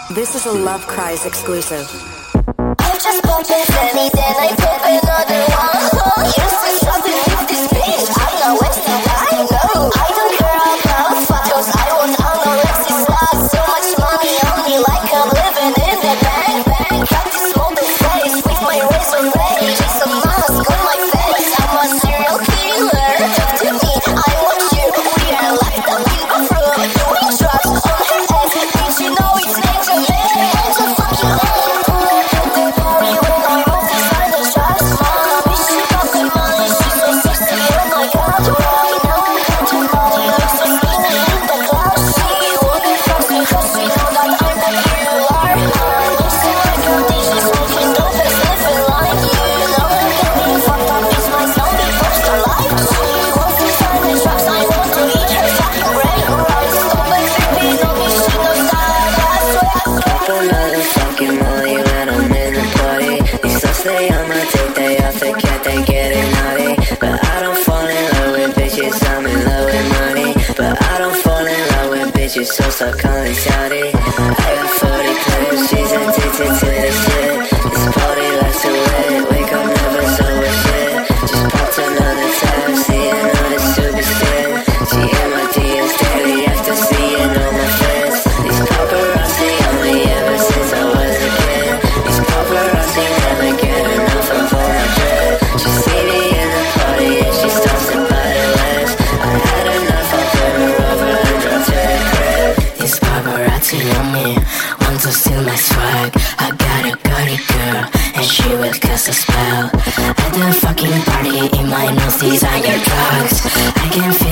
This is a Love Cries exclusive. I just bumped in Fanny, then I pop another one. You say something with this bitch, I know it's the I know. I don't care about photos, I want anorexia slot. So much money on me like I'm living in the bank. Got this mobile face with my razor blade. It's a mask on my face, I'm a serial killer. Talk to me, I want you. We are like the people from doing drugs on her ass. Did you know it's Angel? Angel fucking Stay on my dick, they off the cat, they getting naughty. But I don't fall in love with bitches, I'm in love with money. But I don't fall in love with bitches, so stop calling shawty. I got 40 clips, she's addicted to this shit. This party lasts too late, wake up never sober shit. Just popped another tab, seeing all this stupid shit. She in my DMs daily after seeing all my friends. These paparazzi on me ever since I was a kid. These paparazzi never get enough of all my dread. She see me in the party and she starts to bite her legs. I had enough, I put her over and dropped to the crib. These paparazzi on me, want to steal my swag. I got a gutty girl and she will cast a spell. At the fucking party in my nose, these are your drugs. I can